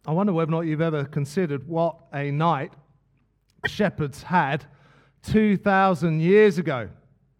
I wonder whether or not you've ever considered what a night shepherds had 2,000 years ago.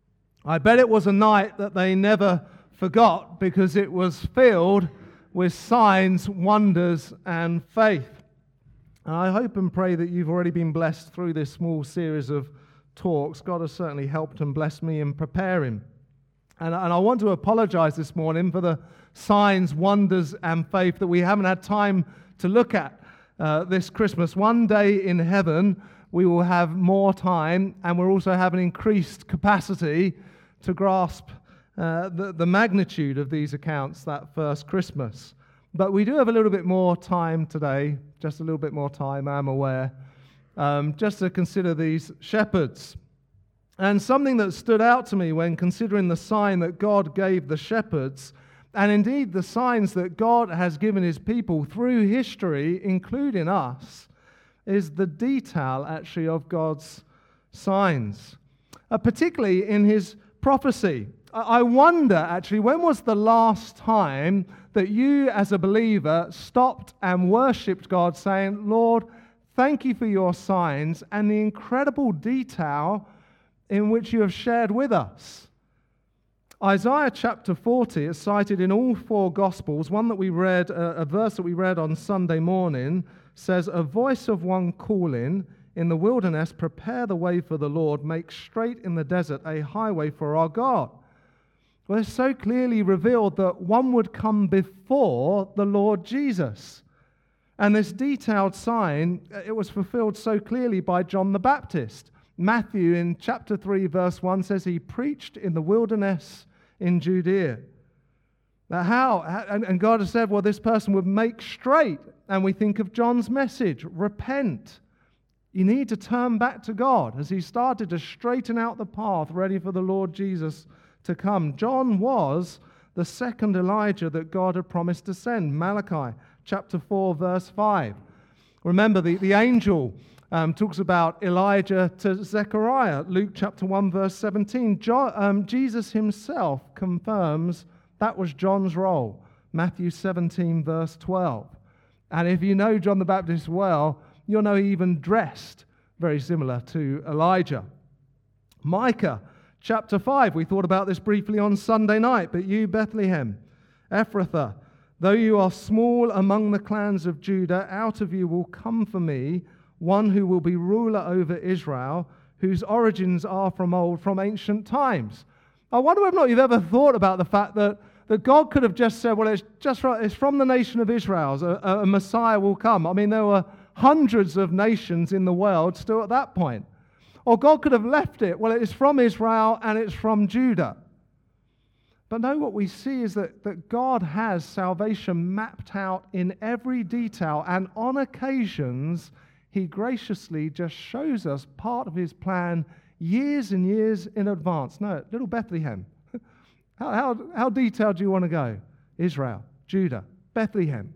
I bet it was a night that they never forgot because it was filled with signs, wonders, and faith. And I hope and pray that you've already been blessed through this small series of talks. God has certainly helped and blessed me in preparing. And I want to apologize this morning for the signs, wonders, and faith that we haven't had time to look at this Christmas. One day in heaven, we will have more time, and we'll also have an increased capacity to grasp the magnitude of these accounts that first Christmas. But we do have a little bit more time today, just a little bit more time, I'm aware, just to consider these shepherds. And something that stood out to me when considering the sign that God gave the shepherds, and indeed the signs that God has given his people through history, including us, is the detail actually of God's signs, particularly in his prophecy. I wonder actually, when was the last time that you as a believer stopped and worshipped God saying, Lord, thank you for your signs and the incredible detail in which you have shared with us. Isaiah chapter 40 is cited in all four Gospels. One that we read, a verse that we read on Sunday morning, says, a voice of one calling in the wilderness, prepare the way for the Lord, make straight in the desert a highway for our God. Well, it's so clearly revealed that one would come before the Lord Jesus. And this detailed sign, it was fulfilled so clearly by John the Baptist. Matthew in chapter 3 verse 1 says he preached in the wilderness in Judea. Now how? And God has said, well, this person would make straight. And we think of John's message, repent. You need to turn back to God as he started to straighten out the path ready for the Lord Jesus to come. John was the second Elijah that God had promised to send. Malachi chapter 4 verse 5. Remember, the angel talks about Elijah to Zechariah. Luke chapter 1 verse 17. Jesus himself confirms that was John's role. Matthew 17 verse 12. And if you know John the Baptist well, you'll know he even dressed very similar to Elijah. Micah chapter 5. We thought about this briefly on Sunday night. But you, Bethlehem, Ephrathah, though you are small among the clans of Judah, out of you will come for me one who will be ruler over Israel, whose origins are from old, from ancient times. I wonder whether or not you've ever thought about the fact that God could have just said, well, it's from the nation of Israel, a Messiah will come. I mean, there were hundreds of nations in the world still at that point. Or God could have left it, well, it's from Israel and it's from Judah. But no, what we see is that God has salvation mapped out in every detail, and on occasions, he graciously just shows us part of his plan years and years in advance. No, little Bethlehem. How detailed do you want to go? Israel, Judah, Bethlehem.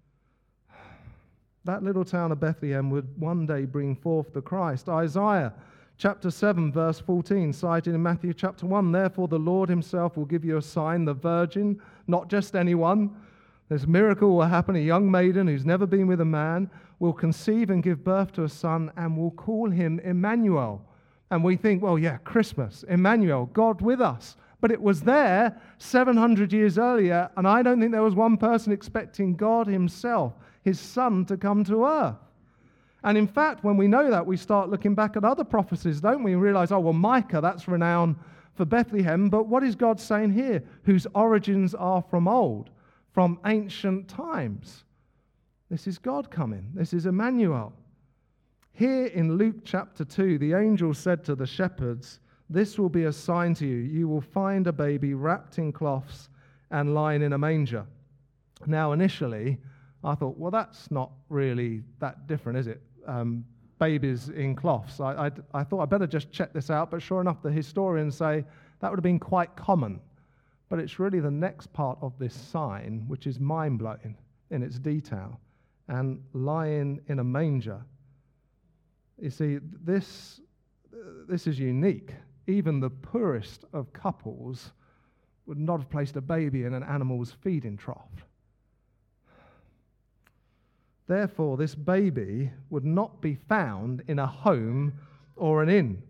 That little town of Bethlehem would one day bring forth the Christ. Isaiah chapter 7 verse 14, cited in Matthew chapter 1, therefore the Lord himself will give you a sign, the virgin, not just anyone. This miracle will happen. A young maiden who's never been with a man will conceive and give birth to a son and will call him Emmanuel. And we think, well, yeah, Christmas, Emmanuel, God with us. But it was there 700 years earlier, and I don't think there was one person expecting God himself, his son, to come to earth. And in fact, when we know that, we start looking back at other prophecies, don't we? And realize, oh, well, Micah, that's renowned for Bethlehem. But what is God saying here? Whose origins are from old, from ancient times. This is God coming. This is Emmanuel. Here in Luke chapter 2, the angel said to the shepherds, this will be a sign to you. You will find a baby wrapped in cloths and lying in a manger. Now, initially, I thought, well, that's not really that different, is it? Babies in cloths. I thought I'd better just check this out, but sure enough, the historians say that would have been quite common. But it's really the next part of this sign, which is mind-blowing in its detail, and lying in a manger. You see, this is unique. Even the poorest of couples would not have placed a baby in an animal's feeding trough. Therefore, this baby would not be found in a home or an inn,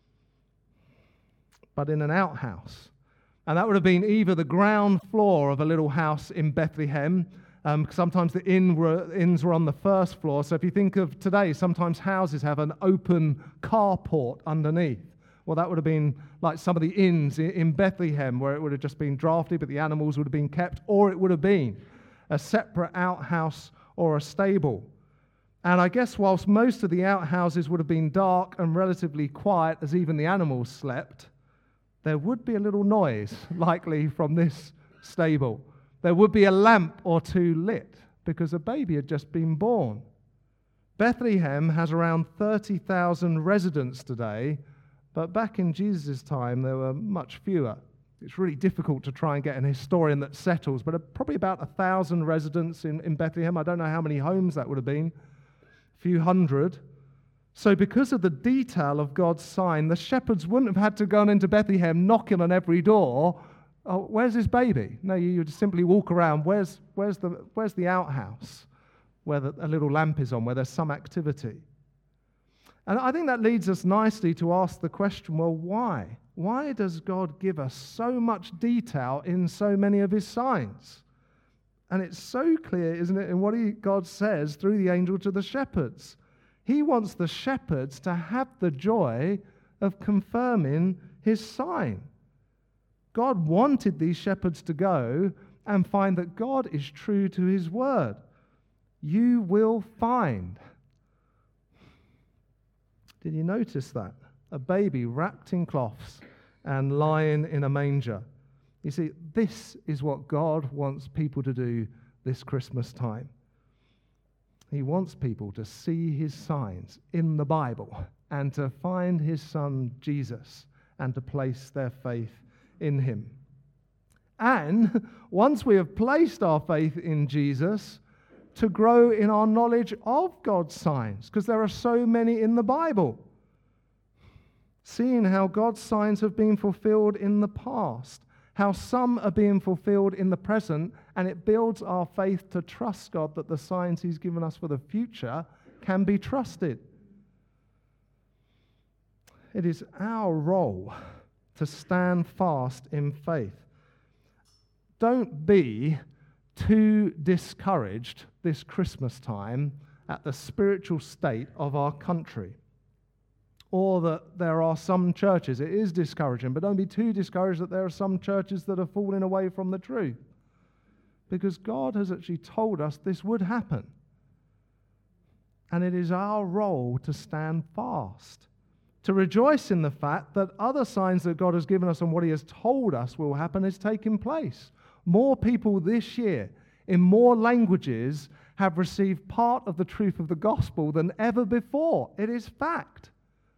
but in an outhouse. And that would have been either the ground floor of a little house in Bethlehem. Sometimes the inns were on the first floor. So if you think of today, sometimes houses have an open carport underneath. Well, that would have been like some of the inns in Bethlehem, where it would have just been drafted, but the animals would have been kept, or it would have been a separate outhouse or a stable. And I guess whilst most of the outhouses would have been dark and relatively quiet as even the animals slept, there would be a little noise, likely from this stable. There would be a lamp or two lit, because a baby had just been born. Bethlehem has around 30,000 residents today, but back in Jesus' time, there were much fewer. It's really difficult to try and get an historian that settles, but probably about 1,000 residents in Bethlehem. I don't know how many homes that would have been, a few hundred. So because of the detail of God's sign, the shepherds wouldn't have had to go into Bethlehem knocking on every door. Oh, where's this baby? No, you just simply walk around. Where's the outhouse where a little lamp is on, where there's some activity? And I think that leads us nicely to ask the question, well, why? Why does God give us so much detail in so many of his signs? And it's so clear, isn't it, in what God says through the angel to the shepherds. He wants the shepherds to have the joy of confirming his sign. God wanted these shepherds to go and find that God is true to his word. You will find. Did you notice that? A baby wrapped in cloths and lying in a manger. You see, this is what God wants people to do this Christmas time. He wants people to see his signs in the Bible and to find his son Jesus and to place their faith in him. And once we have placed our faith in Jesus, to grow in our knowledge of God's signs, because there are so many in the Bible. Seeing how God's signs have been fulfilled in the past, how some are being fulfilled in the present, and it builds our faith to trust God that the signs he's given us for the future can be trusted. It is our role to stand fast in faith. Don't be too discouraged this Christmas time at the spiritual state of our country. Or that there are some churches, it is discouraging, but don't be too discouraged that there are some churches that are falling away from the truth. Because God has actually told us this would happen. And it is our role to stand fast, to rejoice in the fact that other signs that God has given us and what he has told us will happen is taking place. More people this year, in more languages, have received part of the truth of the gospel than ever before. It is fact.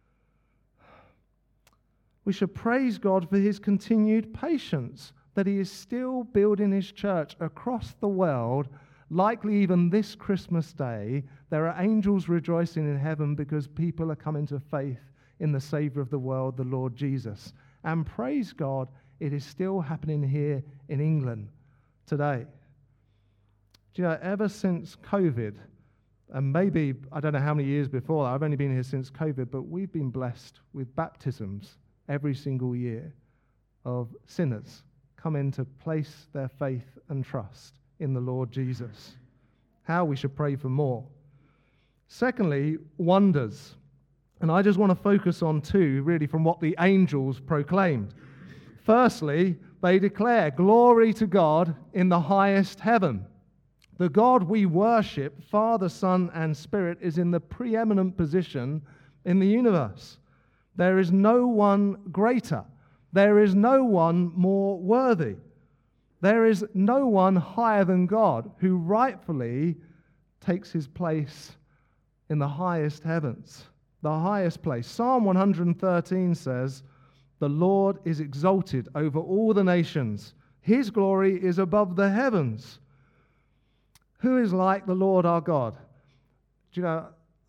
We should praise God for his continued patience, that he is still building his church across the world. Likely even this Christmas day, there are angels rejoicing in heaven because people are coming to faith in the Savior of the world, the Lord Jesus. And praise God, it is still happening here in England today. Do you know, ever since COVID, and maybe, I don't know how many years before that, I've only been here since COVID, but we've been blessed with baptisms every single year of sinners coming to place their faith and trust in the Lord Jesus. How we should pray for more. Secondly, wonders. And I just want to focus on two, really, from what the angels proclaimed. Firstly, they declare, glory to God in the highest heaven. The God we worship, Father, Son, and Spirit, is in the preeminent position in the universe. There is no one greater. There is no one more worthy. There is no one higher than God who rightfully takes his place in the highest heavens, the highest place. Psalm 113 says, the Lord is exalted over all the nations. His glory is above the heavens. Who is like the Lord our God? Do you know,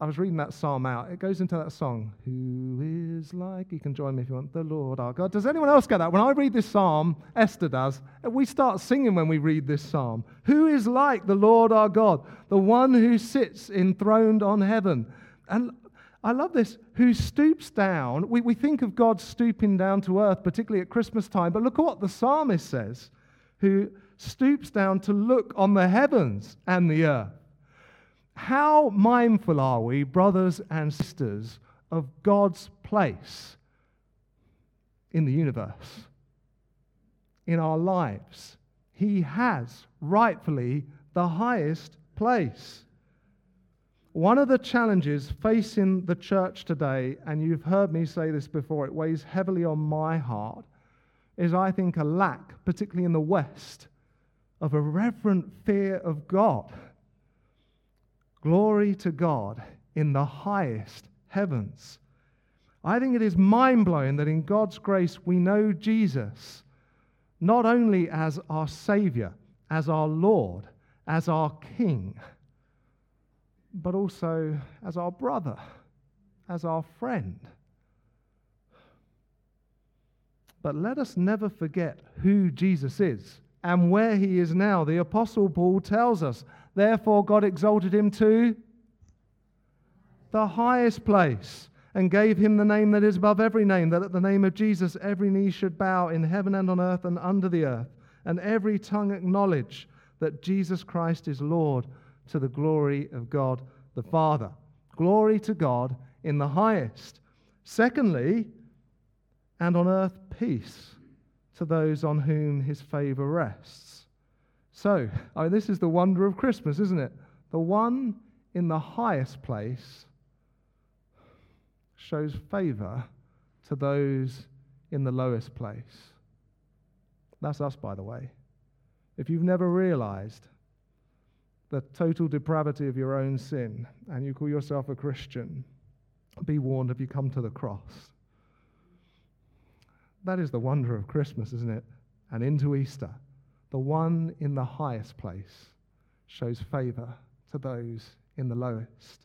I was reading that psalm out. It goes into that song, who is like, you can join me if you want, the Lord our God. Does anyone else get that? When I read this psalm, Esther does, we start singing when we read this psalm. Who is like the Lord our God, the one who sits enthroned on heaven? And I love this, who stoops down. We think of God stooping down to earth, particularly at Christmas time, but look at what the psalmist says, who stoops down to look on the heavens and the earth. How mindful are we, brothers and sisters, of God's place in the universe, in our lives? He has rightfully the highest place. One of the challenges facing the church today, and you've heard me say this before, it weighs heavily on my heart, is I think a lack, particularly in the West, of a reverent fear of God. Glory to God in the highest heavens. I think it is mind-blowing that in God's grace we know Jesus not only as our Savior, as our Lord, as our King, but also as our brother, as our friend. But let us never forget who Jesus is and where he is now. The Apostle Paul tells us, therefore God exalted him to the highest place and gave him the name that is above every name, that at the name of Jesus every knee should bow in heaven and on earth and under the earth, and every tongue acknowledge that Jesus Christ is Lord, to the glory of God the Father. Glory to God in the highest. Secondly, and on earth peace to those on whom his favor rests. So, this is the wonder of Christmas, isn't it? The one in the highest place shows favor to those in the lowest place. That's us, by the way. If you've never realized the total depravity of your own sin and you call yourself a Christian, be warned if you come to the cross. That is the wonder of Christmas, isn't it? And into Easter, the one in the highest place shows favor to those in the lowest.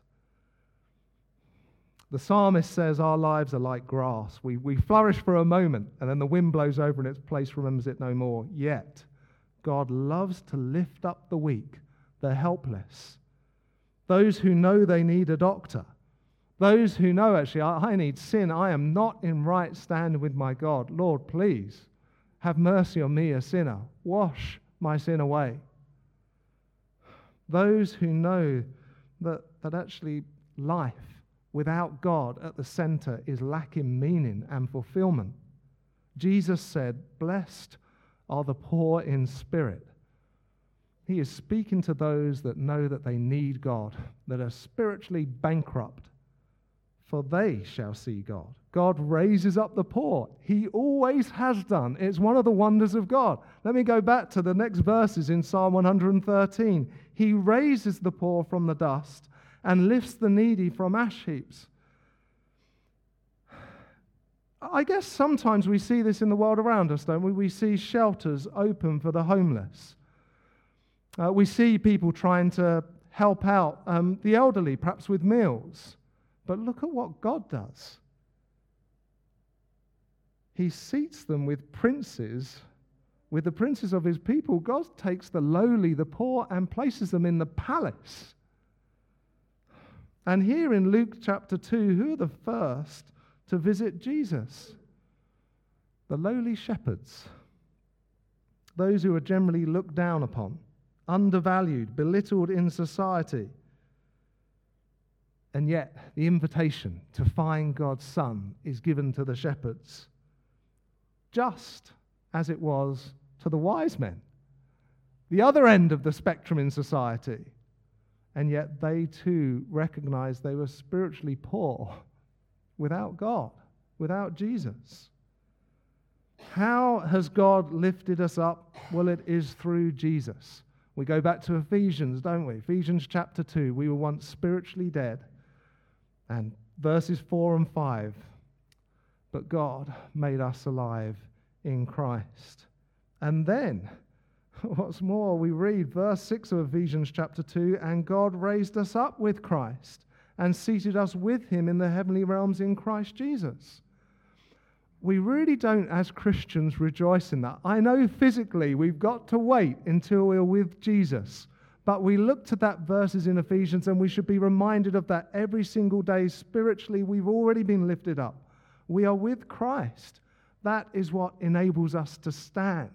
The psalmist says our lives are like grass. We flourish for a moment, and then the wind blows over and its place remembers it no more. Yet, God loves to lift up the weak, the helpless, those who know they need a doctor, those who know, actually, I need sin. I am not in right standing with my God. Lord, please, have mercy on me, a sinner. Wash my sin away. Those who know that actually life without God at the center is lacking meaning and fulfillment. Jesus said, blessed are the poor in spirit. He is speaking to those that know that they need God, that are spiritually bankrupt, for they shall see God. God raises up the poor. He always has done. It's one of the wonders of God. Let me go back to the next verses in Psalm 113. He raises the poor from the dust and lifts the needy from ash heaps. I guess sometimes we see this in the world around us, don't we? We see shelters open for the homeless. We see people trying to help out the elderly, perhaps with meals. But look at what God does. He seats them with princes, with the princes of his people. God takes the lowly, the poor, and places them in the palace. And here in Luke chapter 2, who are the first to visit Jesus? The lowly shepherds. Those who are generally looked down upon, undervalued, belittled in society. And yet, the invitation to find God's Son is given to the shepherds, just as it was to the wise men, the other end of the spectrum in society. And yet, they too recognized they were spiritually poor, without God, without Jesus. How has God lifted us up? Well, it is through Jesus. We go back to Ephesians, don't we? Ephesians chapter 2, we were once spiritually dead. And verses 4 and 5, but God made us alive in Christ. And then, what's more, we read verse 6 of Ephesians chapter 2, and God raised us up with Christ and seated us with him in the heavenly realms in Christ Jesus. We really don't, as Christians, rejoice in that. I know physically we've got to wait until we're with Jesus, but we look to that verses in Ephesians and we should be reminded of that every single day. Spiritually, we've already been lifted up. We are with Christ. That is what enables us to stand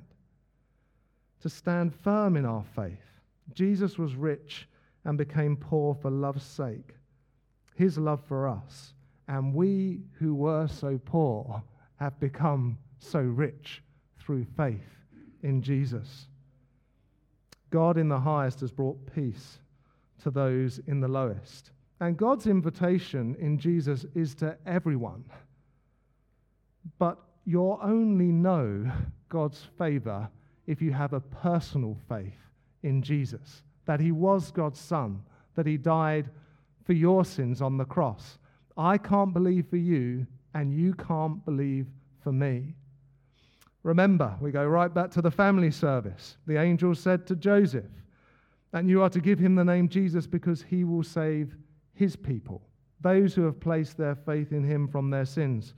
firm in our faith. Jesus was rich and became poor for love's sake, his love for us. And we who were so poor have become so rich through faith in Jesus. God in the highest has brought peace to those in the lowest. And God's invitation in Jesus is to everyone. But you'll only know God's favor if you have a personal faith in Jesus, that he was God's Son, that he died for your sins on the cross. I can't believe for you, and you can't believe for me. Remember, we go right back to the family service. The angel said to Joseph, and you are to give him the name Jesus because he will save his people, those who have placed their faith in him from their sins.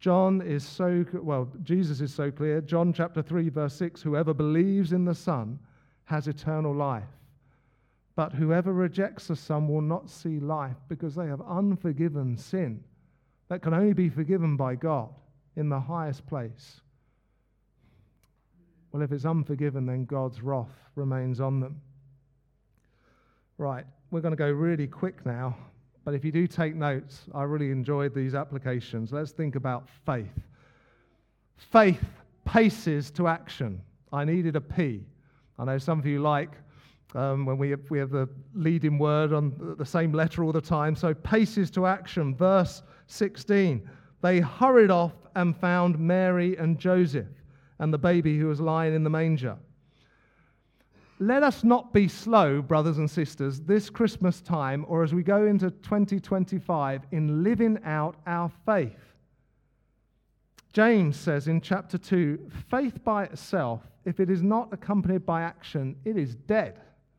Jesus is so clear. John chapter 3, verse 6, whoever believes in the Son has eternal life. But whoever rejects the Son will not see life because they have unforgiven sin that can only be forgiven by God in the highest place. Well, if it's unforgiven, then God's wrath remains on them. Right, we're going to go really quick now. But if you do take notes, I really enjoyed these applications. Let's think about faith. Faith paces to action. I needed a P. I know some of you like when we have the leading word on the same letter all the time. So paces to action. Verse 16. They hurried off and found Mary and Joseph and the baby who was lying in the manger. Let us not be slow, brothers and sisters, this Christmas time or as we go into 2025 in living out our faith. James says in chapter 2, faith by itself, if it is not accompanied by action, it is dead.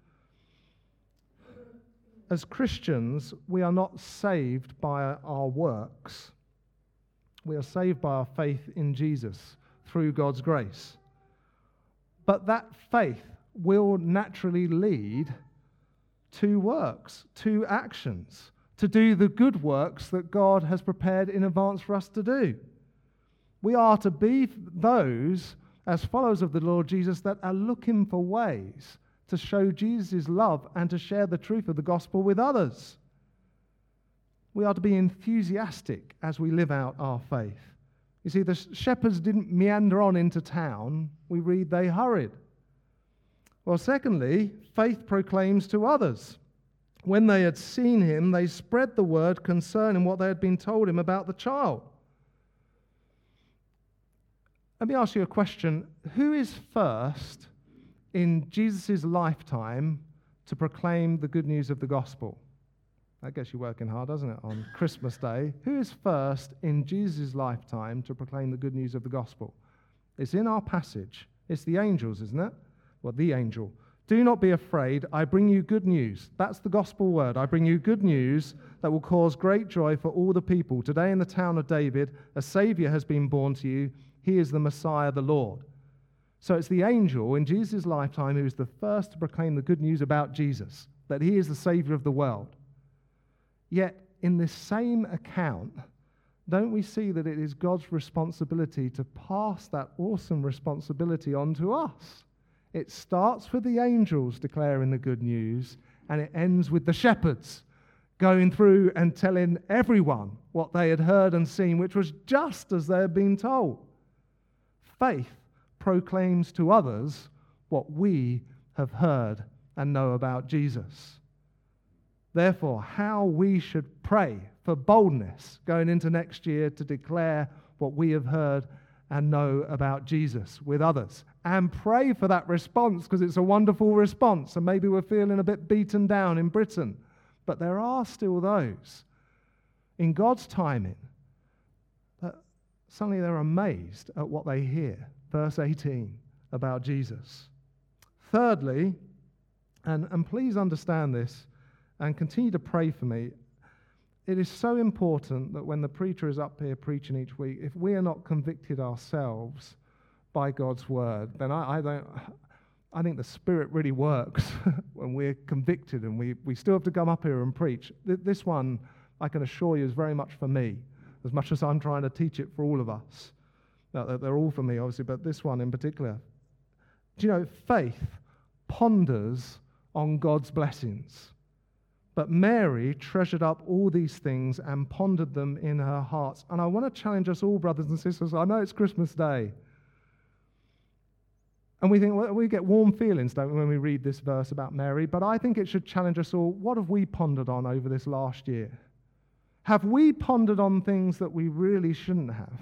As Christians, we are not saved by our works. We are saved by our faith in Jesus through God's grace. But that faith will naturally lead to works, to actions, to do the good works that God has prepared in advance for us to do. We are to be those, as followers of the Lord Jesus, that are looking for ways to show Jesus' love and to share the truth of the gospel with others. We are to be enthusiastic as we live out our faith. You see, the shepherds didn't meander on into town. We read they hurried. Well, secondly, faith proclaims to others. When they had seen him, they spread the word concerning what they had been told him about the child. Let me ask you a question. Who is first in Jesus' lifetime to proclaim the good news of the gospel? That gets you working hard, doesn't it, on Christmas Day? Who is first in Jesus' lifetime to proclaim the good news of the gospel? It's in our passage. It's the angels, isn't it? Well, the angel. Do not be afraid. I bring you good news. That's the gospel word. I bring you good news that will cause great joy for all the people. Today in the town of David, a Savior has been born to you. He is the Messiah, the Lord. So it's the angel in Jesus' lifetime who is the first to proclaim the good news about Jesus, that he is the Savior of the world. Yet, in this same account, don't we see that it is God's responsibility to pass that awesome responsibility on to us? It starts with the angels declaring the good news, and it ends with the shepherds going through and telling everyone what they had heard and seen, which was just as they had been told. Faith proclaims to others what we have heard and know about Jesus. Therefore, how we should pray for boldness going into next year to declare what we have heard and know about Jesus with others. And pray for that response, because it's a wonderful response. And maybe we're feeling a bit beaten down in Britain. But there are still those in God's timing that suddenly they're amazed at what they hear. Verse 18 about Jesus. Thirdly, and please understand this and continue to pray for me, it is so important that when the preacher is up here preaching each week, if we are not convicted ourselves by God's word, then I think the Spirit really works when we're convicted, and we still have to come up here and preach. This one, I can assure you, is very much for me, as much as I'm trying to teach it for all of us. They're all for me, obviously, but this one in particular. Do you know, faith ponders on God's blessings. But Mary treasured up all these things and pondered them in her hearts. And I want to challenge us all, brothers and sisters. I know it's Christmas Day. And we think, well, we get warm feelings, don't we, when we read this verse about Mary. But I think it should challenge us all. What have we pondered on over this last year? Have we pondered on things that we really shouldn't have?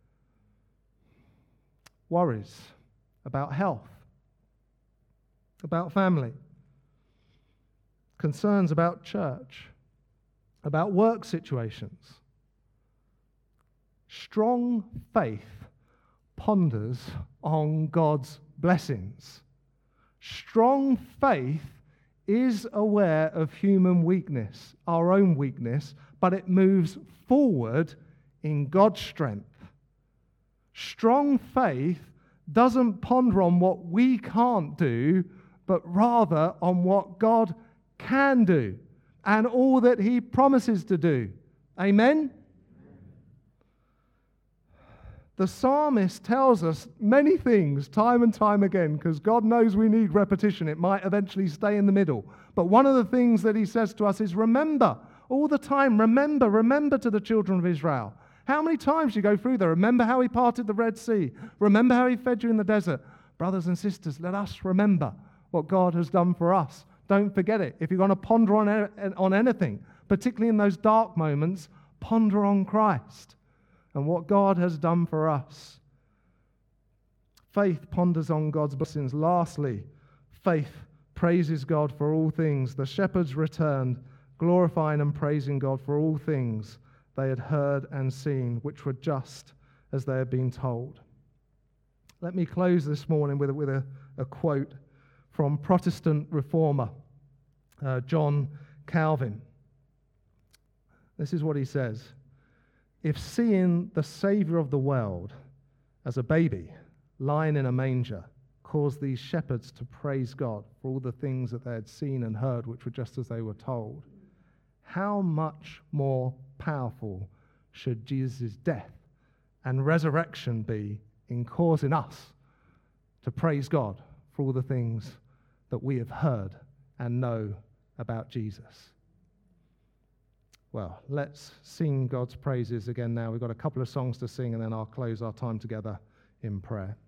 Worries about health, about family, concerns about church, about work situations. Strong faith ponders on God's blessings. Strong faith is aware of human weakness, our own weakness, but it moves forward in God's strength. Strong faith doesn't ponder on what we can't do, but rather on what God can do and all that he promises to do. Amen? The psalmist tells us many things time and time again, because God knows we need repetition. It might eventually stay in the middle. But one of the things that he says to us is, remember, all the time, remember to the children of Israel. How many times you go through there? Remember how he parted the Red Sea. Remember how he fed you in the desert. Brothers and sisters, let us remember what God has done for us. Don't forget it. If you're going to ponder on anything, particularly in those dark moments, ponder on Christ and what God has done for us. Faith ponders on God's blessings. Lastly, faith praises God for all things. The shepherds returned, glorifying and praising God for all things they had heard and seen, which were just as they had been told. Let me close this morning with a quote from Protestant reformer John Calvin. This is what he says. If seeing the Saviour of the world as a baby lying in a manger caused these shepherds to praise God for all the things that they had seen and heard, which were just as they were told, how much more powerful should Jesus' death and resurrection be in causing us to praise God for all the things that we have heard and know about Jesus? Well, let's sing God's praises again now. We've got a couple of songs to sing, and then I'll close our time together in prayer.